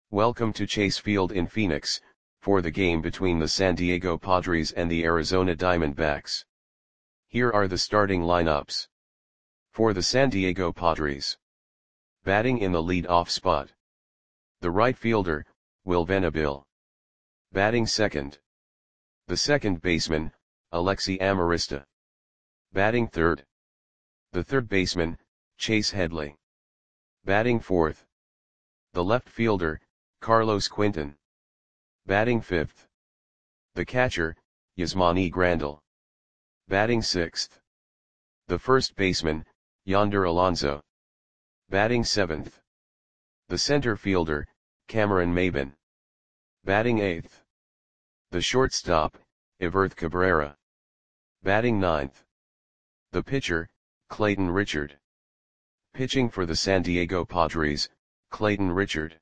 Welcome to Chase Field in Phoenix, for the game between the San Diego Padres and the Arizona Diamondbacks. Here are the starting lineups. For the San Diego Padres. Batting in the lead-off spot. The right fielder, Will Venable. Batting second. The second baseman, Alexi Amarista. Batting third. The third baseman, Chase Headley. Batting fourth. The left fielder, Carlos Quinton. Batting fifth. The catcher, Yasmani Grandal. Batting sixth. The first baseman, Yonder Alonso. Batting seventh. The center fielder, Cameron Maybin. Batting eighth. The shortstop, Everth Cabrera. Batting ninth. The pitcher, Clayton Richard. Pitching for the San Diego Padres, Clayton Richard.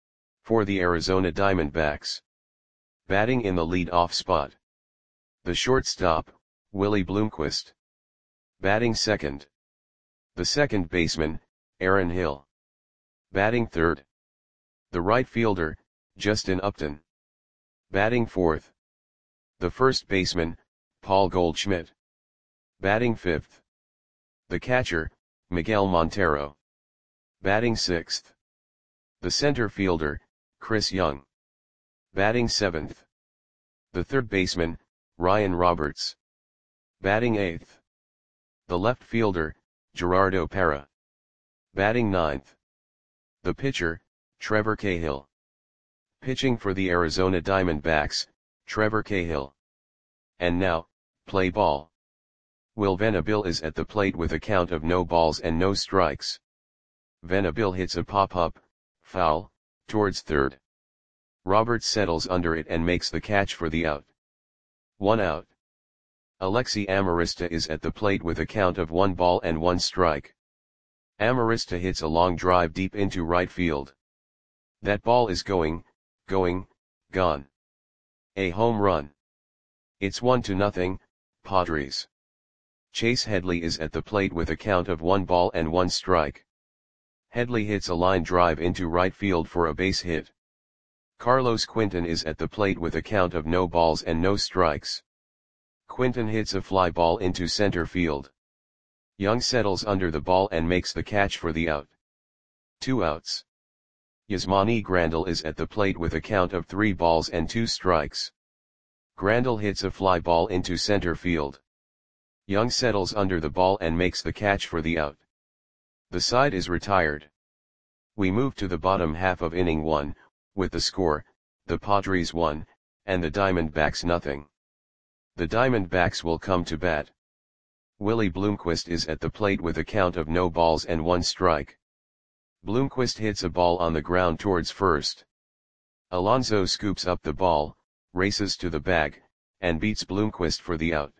For the Arizona Diamondbacks. Batting in the lead-off spot. The shortstop, Willie Bloomquist. Batting second. The second baseman, Aaron Hill. Batting third. The right fielder, Justin Upton. Batting fourth. The first baseman, Paul Goldschmidt. Batting fifth. The catcher, Miguel Montero. Batting sixth. The center fielder, Chris Young. Batting seventh. The third baseman, Ryan Roberts. Batting eighth. The left fielder, Gerardo Parra. Batting ninth. The pitcher, Trevor Cahill. Pitching for the Arizona Diamondbacks, Trevor Cahill. And now, play ball. Will Venable is at the plate with a count of no balls and no strikes. Venable hits a pop-up, foul, towards third. Roberts settles under it and makes the catch for the out. 1 out. Alexi Amarista is at the plate with a count of 1 ball and 1 strike. Amarista hits a long drive deep into right field. That ball is gone. A home run. It's 1-0, Padres. Chase Headley is at the plate with a count of 1 ball and 1 strike. Headley hits a line drive into right field for a base hit. Carlos Quinton is at the plate with a count of no balls and no strikes. Quinton hits a fly ball into center field. Young settles under the ball and makes the catch for the out. 2 outs. Yasmani Grandal is at the plate with a count of 3 balls and 2 strikes. Grandal hits a fly ball into center field. Young settles under the ball and makes the catch for the out. The side is retired. We move to the bottom half of inning 1, with the score, the Padres 1, and the Diamondbacks nothing. The Diamondbacks will come to bat. Willie Bloomquist is at the plate with a count of no balls and 1 strike. Bloomquist hits a ball on the ground towards first. Alonso scoops up the ball, races to the bag, and beats Bloomquist for the out.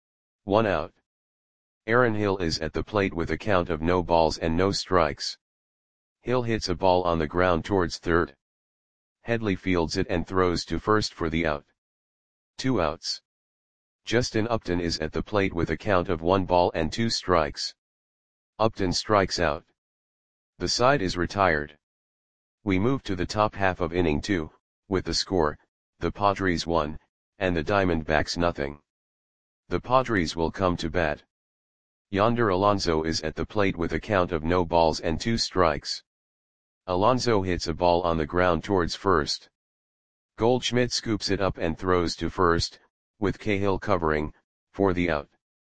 1 out. Aaron Hill is at the plate with a count of no balls and no strikes. Hill hits a ball on the ground towards third. Headley fields it and throws to first for the out. 2 outs. Justin Upton is at the plate with a count of 1 ball and 2 strikes. Upton strikes out. The side is retired. We move to the top half of inning 2, with the score, the Padres 1, and the Diamondbacks nothing. The Padres will come to bat. Yonder Alonso is at the plate with a count of no balls and 2 strikes. Alonso hits a ball on the ground towards first. Goldschmidt scoops it up and throws to first, with Cahill covering, for the out.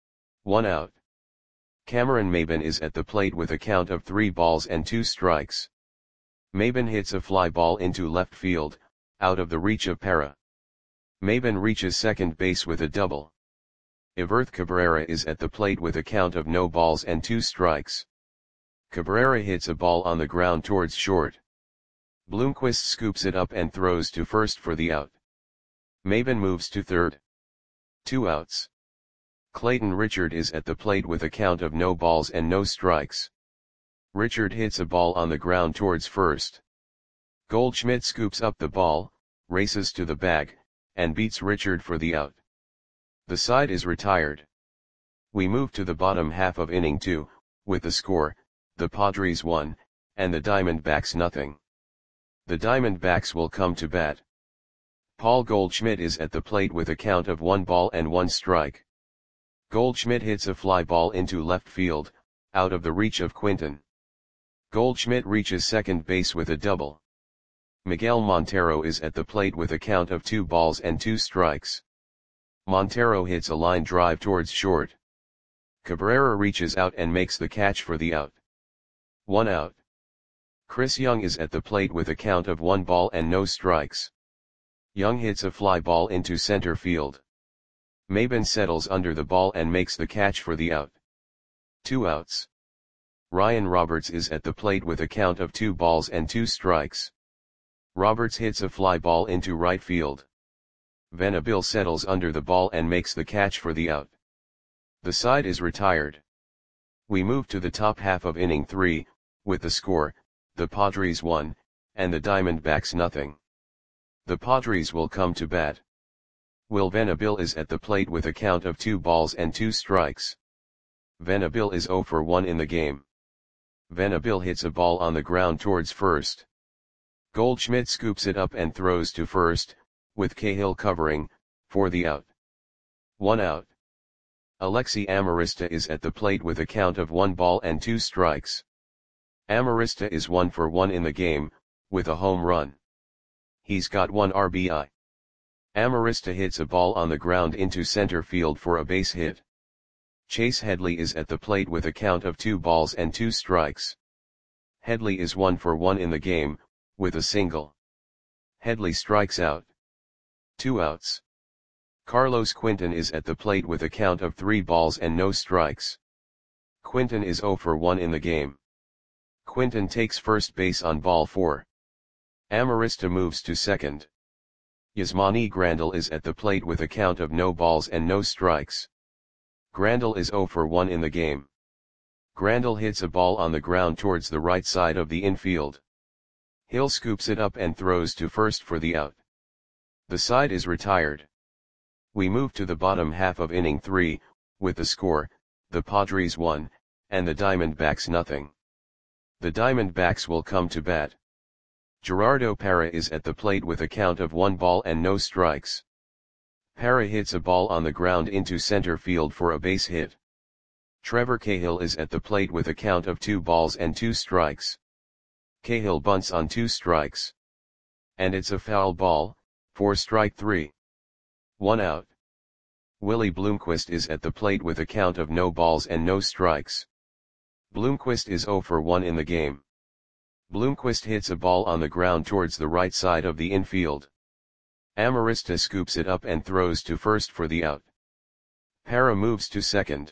1 out. Cameron Maybin is at the plate with a count of 3 balls and 2 strikes. Maybin hits a fly ball into left field, out of the reach of Parra. Maybin reaches second base with a double. Everth Cabrera is at the plate with a count of no balls and 2 strikes. Cabrera hits a ball on the ground towards short. Bloomquist scoops it up and throws to first for the out. Maybin moves to third. 2 outs. Clayton Richard is at the plate with a count of no balls and no strikes. Richard hits a ball on the ground towards first. Goldschmidt scoops up the ball, races to the bag, and beats Richard for the out. The side is retired. We move to the bottom half of inning 2, with the score, the Padres 1, and the Diamondbacks nothing. The Diamondbacks will come to bat. Paul Goldschmidt is at the plate with a count of 1 ball and 1 strike. Goldschmidt hits a fly ball into left field, out of the reach of Quinton. Goldschmidt reaches second base with a double. Miguel Montero is at the plate with a count of 2 balls and 2 strikes. Montero hits a line drive towards short. Cabrera reaches out and makes the catch for the out. 1 out. Chris Young is at the plate with a count of 1 ball and no strikes. Young hits a fly ball into center field. Maben settles under the ball and makes the catch for the out. 2 outs. Ryan Roberts is at the plate with a count of 2 balls and 2 strikes. Roberts hits a fly ball into right field. Venable settles under the ball and makes the catch for the out. The side is retired. We move to the top half of inning 3, with the score, the Padres 1, and the Diamondbacks nothing. The Padres will come to bat. Will Venable is at the plate with a count of 2 balls and 2 strikes. Venable is 0 for 1 in the game. Venable hits a ball on the ground towards first. Goldschmidt scoops it up and throws to first, with Cahill covering, for the out. 1 out. Alexi Amarista is at the plate with a count of 1 ball and 2 strikes. Amarista is 1 for 1 in the game, with a home run. He's got 1 RBI. Amarista hits a ball on the ground into center field for a base hit. Chase Headley is at the plate with a count of 2 balls and 2 strikes. Headley is 1 for 1 in the game, with a single. Headley strikes out. 2 outs. Carlos Quinton is at the plate with a count of 3 balls and no strikes. Quinton is 0 for 1 in the game. Quinton takes first base on ball 4. Amarista moves to second. Yasmani Grandal is at the plate with a count of no balls and no strikes. Grandal is 0 for 1 in the game. Grandal hits a ball on the ground towards the right side of the infield. Hill scoops it up and throws to first for the out. The side is retired. We move to the bottom half of inning 3, with the score, the Padres 1, and the Diamondbacks nothing. The Diamondbacks will come to bat. Gerardo Parra is at the plate with a count of 1 ball and no strikes. Parra hits a ball on the ground into center field for a base hit. Trevor Cahill is at the plate with a count of 2 balls and 2 strikes. Cahill bunts on 2 strikes. And it's a foul ball, for strike 3. 1 out. Willie Bloomquist is at the plate with a count of no balls and no strikes. Bloomquist is 0 for 1 in the game. Bloomquist hits a ball on the ground towards the right side of the infield. Amarista scoops it up and throws to first for the out. Parra moves to second.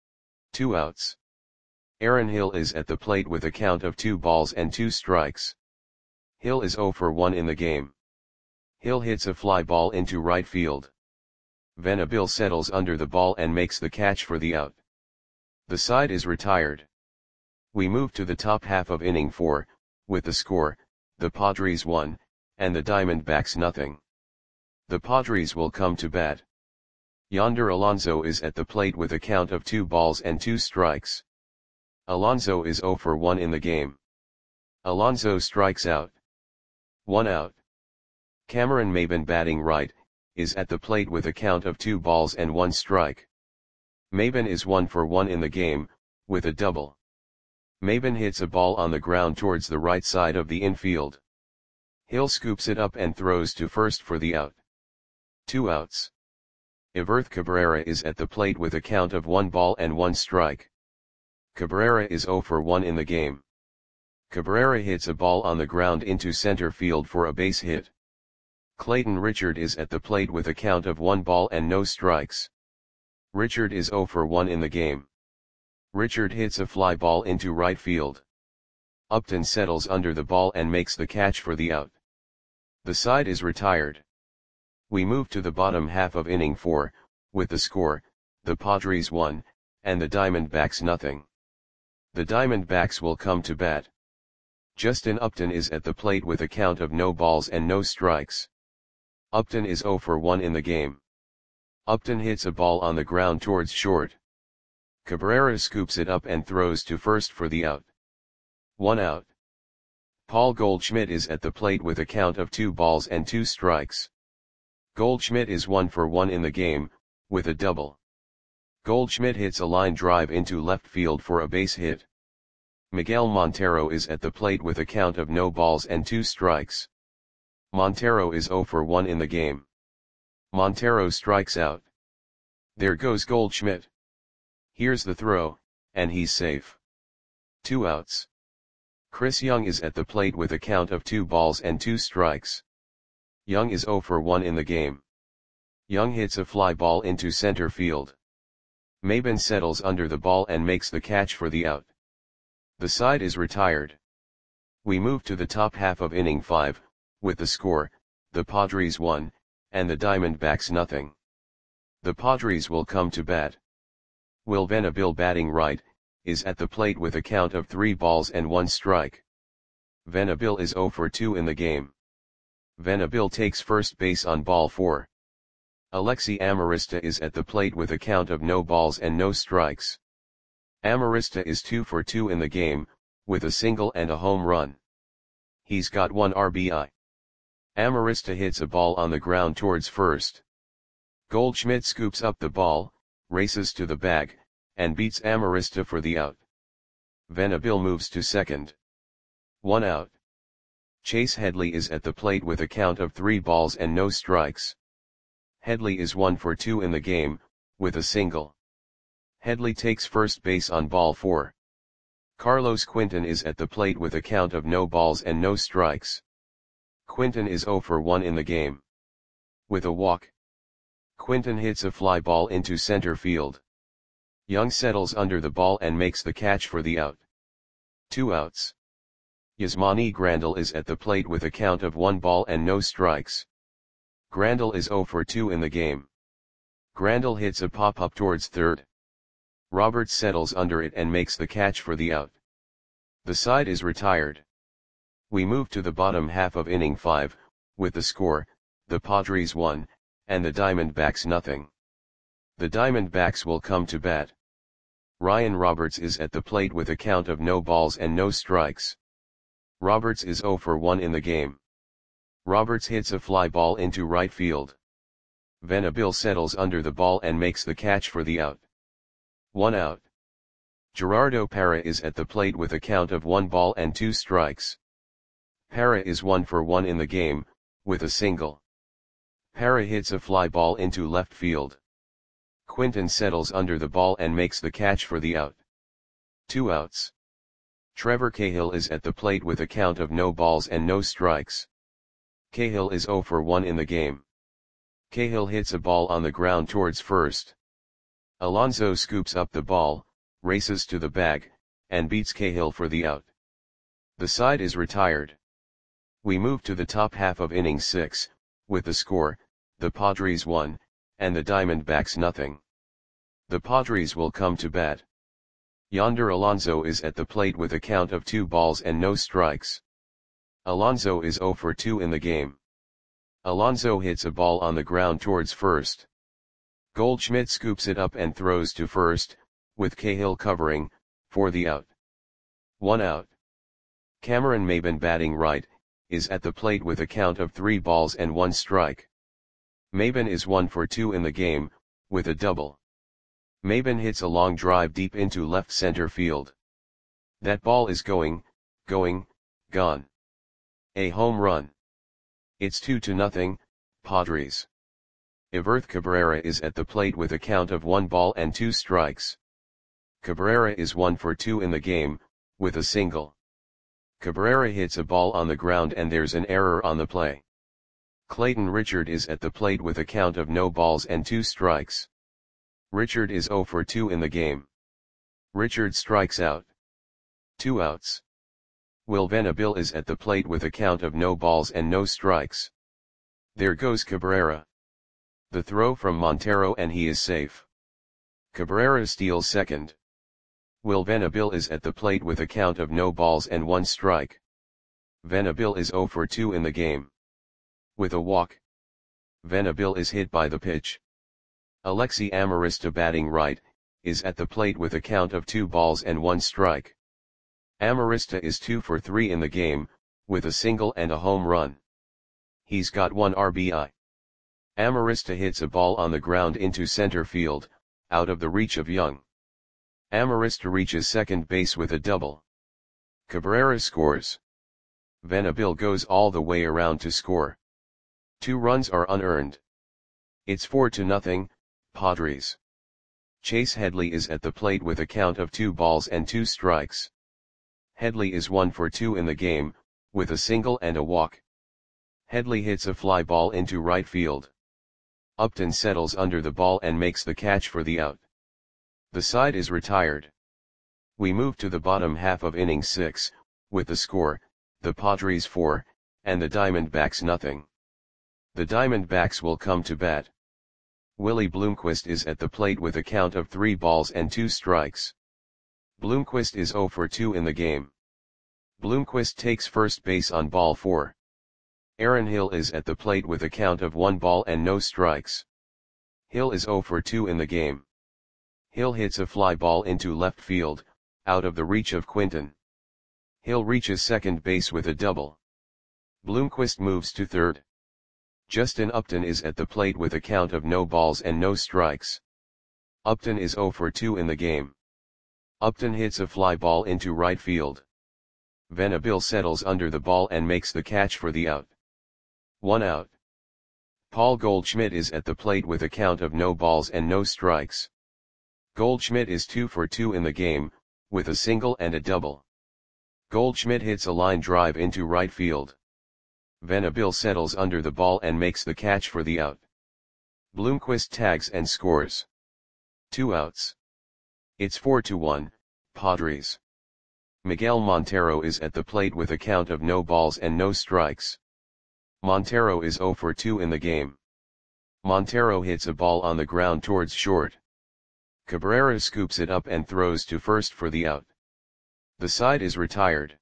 2 outs. Aaron Hill is at the plate with a count of 2 balls and 2 strikes. Hill is 0 for 1 in the game. Hill hits a fly ball into right field. Venable settles under the ball and makes the catch for the out. The side is retired. We move to the top half of inning 4, with the score, the Padres 1, and the Diamondbacks nothing. The Padres will come to bat. Yonder Alonso is at the plate with a count of 2 balls and 2 strikes. Alonso is 0 for 1 in the game. Alonso strikes out. 1 out. Cameron Maben batting right, is at the plate with a count of 2 balls and 1 strike. Maben is 1 for 1 in the game, with a double. Maben hits a ball on the ground towards the right side of the infield. Hill scoops it up and throws to first for the out. 2 outs. Everth Cabrera is at the plate with a count of 1 ball and 1 strike. Cabrera is 0 for 1 in the game. Cabrera hits a ball on the ground into center field for a base hit. Clayton Richard is at the plate with a count of 1 ball and no strikes. Richard is 0 for 1 in the game. Richard hits a fly ball into right field. Upton settles under the ball and makes the catch for the out. The side is retired. We move to the bottom half of inning 4, with the score, the Padres 1, and the Diamondbacks nothing. The Diamondbacks will come to bat. Justin Upton is at the plate with a count of no balls and no strikes. Upton is 0 for 1 in the game. Upton hits a ball on the ground towards short. Cabrera scoops it up and throws to first for the out. 1 out. Paul Goldschmidt is at the plate with a count of 2 balls and 2 strikes. Goldschmidt is 1 for 1 in the game, with a double. Goldschmidt hits a line drive into left field for a base hit. Miguel Montero is at the plate with a count of no balls and 2 strikes. Montero is 0 for 1 in the game. Montero strikes out. There goes Goldschmidt. Here's the throw, and he's safe. 2 outs. Chris Young is at the plate with a count of 2 balls and 2 strikes. Young is 0 for 1 in the game. Young hits a fly ball into center field. Maben settles under the ball and makes the catch for the out. The side is retired. We move to the top half of inning 5, with the score, the Padres 1, and the Diamondbacks nothing. The Padres will come to bat. Will Venable, batting right, is at the plate with a count of 3 balls and 1 strike. Venable is 0 for 2 in the game. Venable takes first base on ball 4. Alexi Amarista is at the plate with a count of no balls and no strikes. Amarista is 2 for 2 in the game, with a single and a home run. He's got 1 RBI. Amarista hits a ball on the ground towards first. Goldschmidt scoops up the ball, races to the bag, and beats Amarista for the out. Venable moves to second. 1 out. Chase Headley is at the plate with a count of 3 balls and no strikes. Headley is 1 for 2 in the game, with a single. Headley takes first base on ball 4. Carlos Quinton is at the plate with a count of no balls and no strikes. Quinton is 0 for 1 in the game. With a walk. Quinton hits a fly ball into center field. Young settles under the ball and makes the catch for the out. 2 outs. Yasmani Grandal is at the plate with a count of 1 ball and no strikes. Grandal is 0 for 2 in the game. Grandal hits a pop-up towards third. Roberts settles under it and makes the catch for the out. The side is retired. We move to the bottom half of inning 5, with the score, the Padres 1, and the Diamondbacks nothing. The Diamondbacks will come to bat. Ryan Roberts is at the plate with a count of no balls and no strikes. Roberts is 0 for 1 in the game. Roberts hits a fly ball into right field. Venable settles under the ball and makes the catch for the out. 1 out. Gerardo Parra is at the plate with a count of 1 ball and 2 strikes. Parra is 1 for 1 in the game, with a single. Parra hits a fly ball into left field. Quinton settles under the ball and makes the catch for the out. 2 outs. Trevor Cahill is at the plate with a count of no balls and no strikes. Cahill is 0 for 1 in the game. Cahill hits a ball on the ground towards first. Alonso scoops up the ball, races to the bag, and beats Cahill for the out. The side is retired. We move to the top half of inning 6, with the score, the Padres 1, and the Diamondbacks nothing. The Padres will come to bat. Yonder Alonso is at the plate with a count of 2 balls and no strikes. Alonso is 0 for 2 in the game. Alonso hits a ball on the ground towards first. Goldschmidt scoops it up and throws to first, with Cahill covering, for the out. 1 out. Cameron Maben, batting right, is at the plate with a count of 3 balls and 1 strike. Maben is 1 for 2 in the game, with a double. Maben hits a long drive deep into left center field. That ball is going, gone. A home run. It's 2-0, Padres. Everth Cabrera is at the plate with a count of 1 ball and 2 strikes. Cabrera is 1 for 2 in the game, with a single. Cabrera hits a ball on the ground and there's an error on the play. Clayton Richard is at the plate with a count of no balls and 2 strikes. Richard is 0 for 2 in the game. Richard strikes out. 2 outs. Will Venable is at the plate with a count of no balls and no strikes. There goes Cabrera. The throw from Montero and he is safe. Cabrera steals second. Will Venable is at the plate with a count of no balls and 1 strike. Venable is 0 for 2 in the game. With a walk. Venable is hit by the pitch. Alexi Amarista, batting right, is at the plate with a count of 2 balls and 1 strike. Amarista is 2 for 3 in the game, with a single and a home run. He's got 1 RBI. Amarista hits a ball on the ground into center field, out of the reach of Young. Amarista reaches second base with a double. Cabrera scores. Venable goes all the way around to score. 2 runs are unearned. It's 4-0, Padres. Chase Headley is at the plate with a count of 2 balls and 2 strikes. Headley is 1 for 2 in the game, with a single and a walk. Headley hits a fly ball into right field. Upton settles under the ball and makes the catch for the out. The side is retired. We move to the bottom half of inning 6, with the score, the Padres 4, and the Diamondbacks nothing. The Diamondbacks will come to bat. Willie Bloomquist is at the plate with a count of 3 balls and 2 strikes. Bloomquist is 0 for 2 in the game. Bloomquist takes first base on ball 4. Aaron Hill is at the plate with a count of 1 ball and no strikes. Hill is 0 for 2 in the game. Hill hits a fly ball into left field, out of the reach of Quinton. Hill reaches second base with a double. Bloomquist moves to third. Justin Upton is at the plate with a count of no balls and no strikes. Upton is 0 for 2 in the game. Upton hits a fly ball into right field. Venable settles under the ball and makes the catch for the out. 1 out. Paul Goldschmidt is at the plate with a count of no balls and no strikes. Goldschmidt is 2 for 2 in the game, with a single and a double. Goldschmidt hits a line drive into right field. Venable settles under the ball and makes the catch for the out. Bloomquist tags and scores. 2 outs. It's 4-1, Padres. Miguel Montero is at the plate with a count of no balls and no strikes. Montero is 0 for 2 in the game. Montero hits a ball on the ground towards short. Cabrera scoops it up and throws to first for the out. The side is retired.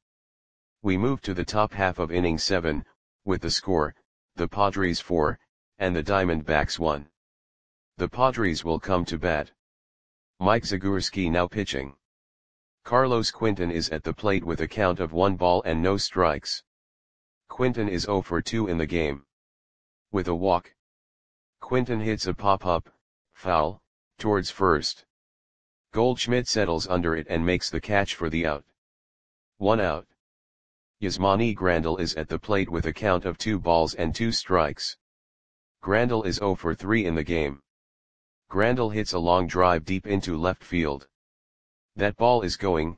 We move to the top half of inning 7, with the score, the Padres 4, and the Diamondbacks 1. The Padres will come to bat. Mike Zagorski now pitching. Carlos Quinton is at the plate with a count of 1 ball and no strikes. Quinton is 0 for 2 in the game. With a walk. Quinton hits a pop-up, foul, towards first. Goldschmidt settles under it and makes the catch for the out. 1 out. Yasmani Grandal is at the plate with a count of 2 balls and 2 strikes. Grandal is 0 for 3 in the game. Grandal hits a long drive deep into left field. That ball is gone.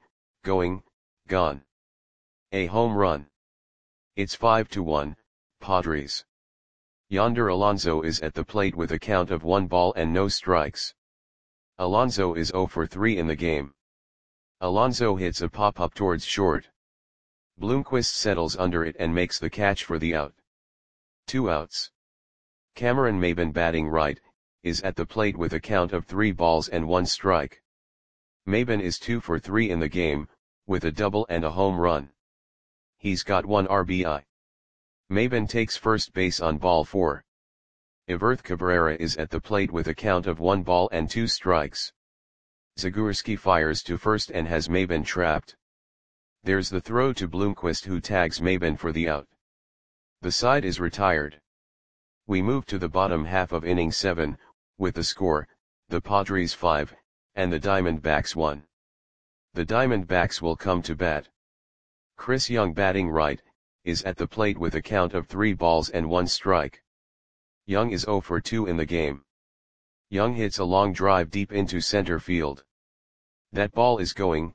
A home run. It's 5-1, Padres. Yonder Alonso is at the plate with a count of 1 ball and no strikes. Alonso is 0 for 3 in the game. Alonso hits a pop-up towards short. Bloomquist settles under it and makes the catch for the out. 2 outs. Cameron Maybin batting right, is at the plate with a count of 3 balls and 1 strike. Maybin is 2 for 3 in the game, with a double and a home run. He's got 1 RBI. Maybin takes first base on ball 4. Everth Cabrera is at the plate with a count of 1 ball and 2 strikes. Zagorski fires to first and has Maybin trapped. There's the throw to Bloomquist, who tags Maybin for the out. The side is retired. We move to the bottom half of inning 7, with the score, the Padres 5, and the Diamondbacks 1. The Diamondbacks will come to bat. Chris Young batting right, is at the plate with a count of 3 balls and 1 strike. Young is 0 for 2 in the game. Young hits a long drive deep into center field. That ball is gone.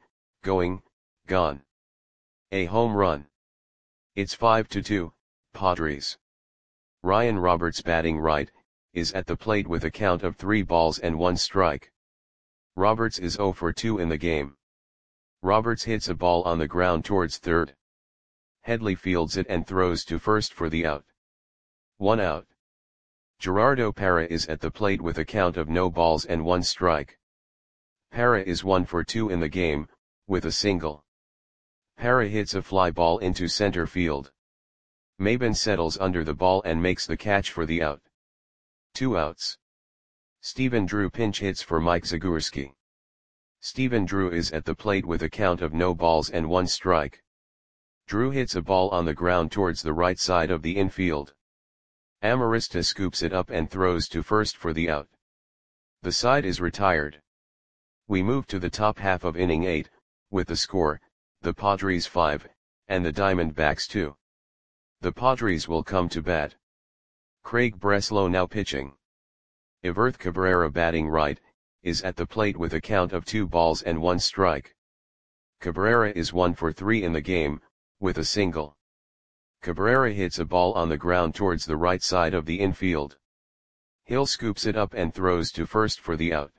A home run. It's 5-2, Padres. Ryan Roberts batting right, is at the plate with a count of 3 balls and 1 strike. Roberts is 0 for 2 in the game. Roberts hits a ball on the ground towards third. Headley fields it and throws to first for the out. 1 out. Gerardo Parra is at the plate with a count of no balls and 1 strike. Parra is 1 for 2 in the game, with a single. Parra hits a fly ball into center field. Maybin settles under the ball and makes the catch for the out. 2 outs. Stephen Drew pinch hits for Mike Zagorski. Stephen Drew is at the plate with a count of no balls and 1 strike. Drew hits a ball on the ground towards the right side of the infield. Amarista scoops it up and throws to first for the out. The side is retired. We move to the top half of inning 8, with the score, the Padres 5, and the Diamondbacks 2. The Padres will come to bat. Craig Breslow now pitching. Everth Cabrera batting right, is at the plate with a count of 2 balls and 1 strike. Cabrera is 1 for 3 in the game, with a single. Cabrera hits a ball on the ground towards the right side of the infield. Hill scoops it up and throws to first for the out.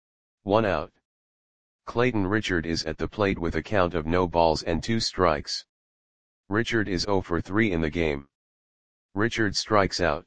1 out. Clayton Richard is at the plate with a count of no balls and 2 strikes. Richard is 0 for 3 in the game. Richard strikes out.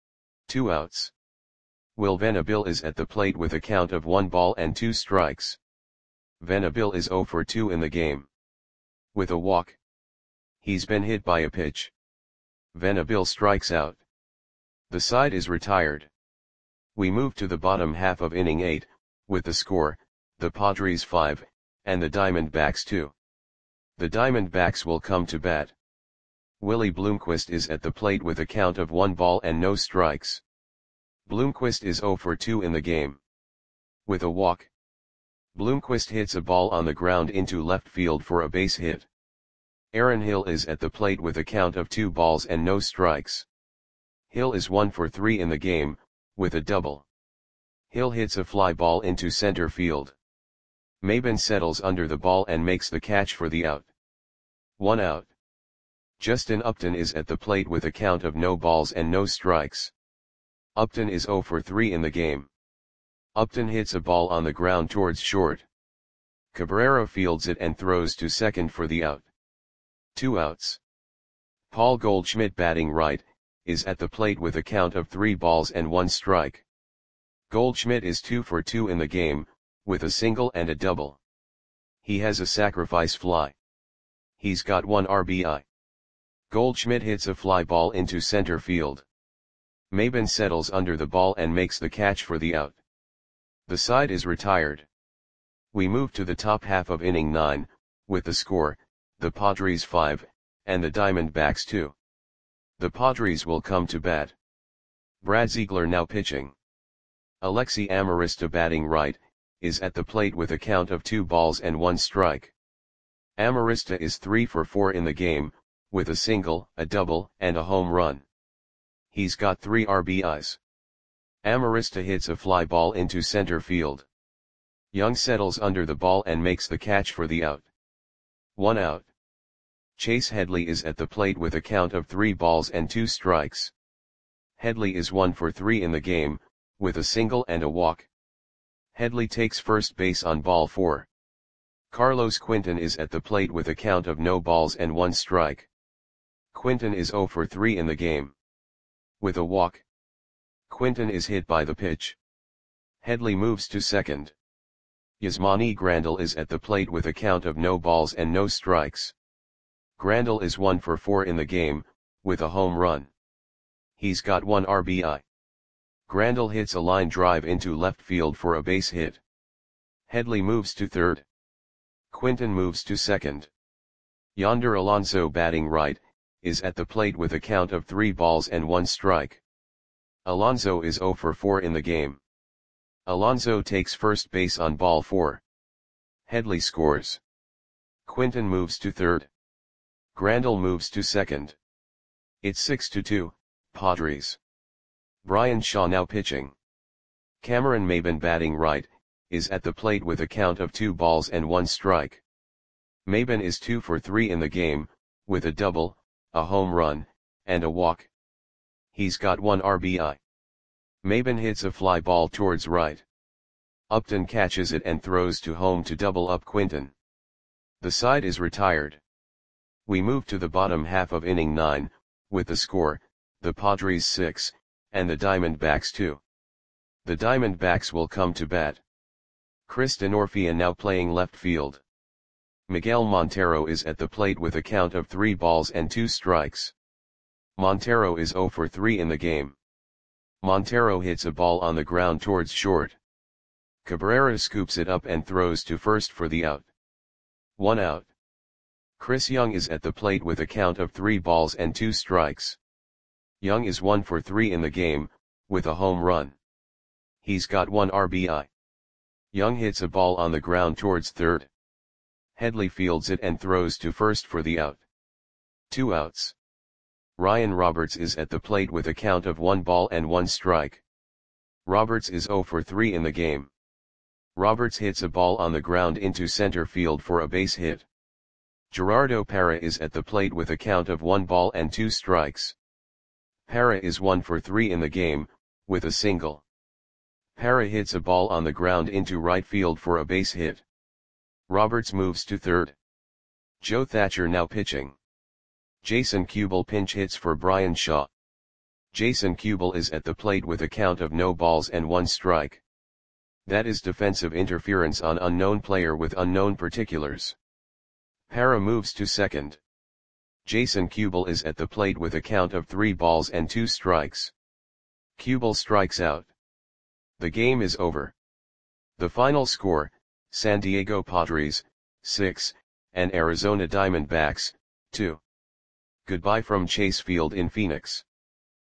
2 outs. Will Venable is at the plate with a count of 1 ball and 2 strikes. Venable is 0 for 2 in the game. With a walk. He's been hit by a pitch. Venable strikes out. The side is retired. We move to the bottom half of inning 8, with the score, the Padres 5, and the Diamondbacks 2. The Diamondbacks will come to bat. Willie Bloomquist is at the plate with a count of 1 ball and no strikes. Bloomquist is 0 for 2 in the game. With a walk. Bloomquist hits a ball on the ground into left field for a base hit. Aaron Hill is at the plate with a count of 2 balls and no strikes. Hill is 1 for 3 in the game, with a double. Hill hits a fly ball into center field. Maben settles under the ball and makes the catch for the out. 1 out. Justin Upton is at the plate with a count of no balls and no strikes. Upton is 0 for 3 in the game. Upton hits a ball on the ground towards short. Cabrera fields it and throws to second for the out. 2 outs. Paul Goldschmidt batting right, is at the plate with a count of 3 balls and 1 strike. Goldschmidt is 2 for 2 in the game, with a single and a double. He has a sacrifice fly. He's got 1 RBI. Goldschmidt hits a fly ball into center field. Maben settles under the ball and makes the catch for the out. The side is retired. We move to the top half of inning 9, with the score, the Padres 5, and the Diamondbacks 2. The Padres will come to bat. Brad Ziegler now pitching. Alexi Amarista batting right, is at the plate with a count of 2 balls and 1 strike. Amarista is 3 for 4 in the game, with a single, a double, and a home run. He's got 3 RBIs. Amarista hits a fly ball into center field. Young settles under the ball and makes the catch for the out. 1 out. Chase Headley is at the plate with a count of 3 balls and 2 strikes. Headley is 1 for 3 in the game, with a single and a walk. Headley takes first base on ball 4. Carlos Quinton is at the plate with a count of no balls and 1 strike. Quinton is 0 for 3 in the game. With a walk. Quinton is hit by the pitch. Headley moves to second. Yasmani Grandal is at the plate with a count of no balls and no strikes. Grandal is 1 for 4 in the game, with a home run. He's got 1 RBI. Grandal hits a line drive into left field for a base hit. Headley moves to third. Quinton moves to second. Yonder Alonso batting right, is at the plate with a count of 3 balls and 1 strike. Alonso is 0 for 4 in the game. Alonso takes first base on ball 4. Headley scores. Quinton moves to third. Grandal moves to second. It's 6-2, Padres. Brian Shaw now pitching. Cameron Maben batting right, is at the plate with a count of 2 balls and 1 strike. Maben is 2 for 3 in the game, with a double, a home run, and a walk. He's got 1 RBI. Maben hits a fly ball towards right. Upton catches it and throws to home to double up Quinton. The side is retired. We move to the bottom half of inning 9, with the score, the Padres 6, and the Diamondbacks 2. The Diamondbacks will come to bat. Chris Denorfia now playing left field. Miguel Montero is at the plate with a count of 3 balls and 2 strikes. Montero is 0 for 3 in the game. Montero hits a ball on the ground towards short. Cabrera scoops it up and throws to first for the out. 1 out. Chris Young is at the plate with a count of 3 balls and 2 strikes. Young is 1 for 3 in the game, with a home run. He's got 1 RBI. Young hits a ball on the ground towards third. Headley fields it and throws to first for the out. 2 outs. Ryan Roberts is at the plate with a count of 1 ball and 1 strike. Roberts is 0 for 3 in the game. Roberts hits a ball on the ground into center field for a base hit. Gerardo Parra is at the plate with a count of 1 ball and 2 strikes. Parra is 1 for 3 in the game, with a single. Parra hits a ball on the ground into right field for a base hit. Roberts moves to third. Joe Thatcher now pitching. Jason Kubel pinch hits for Brian Shaw. Jason Kubel is at the plate with a count of no balls and 1 strike. That is defensive interference on unknown player with unknown particulars. Parra moves to second. Jason Kubel is at the plate with a count of 3 balls and 2 strikes. Kubel strikes out. The game is over. The final score, San Diego Padres, 6, and Arizona Diamondbacks, 2. Goodbye from Chase Field in Phoenix.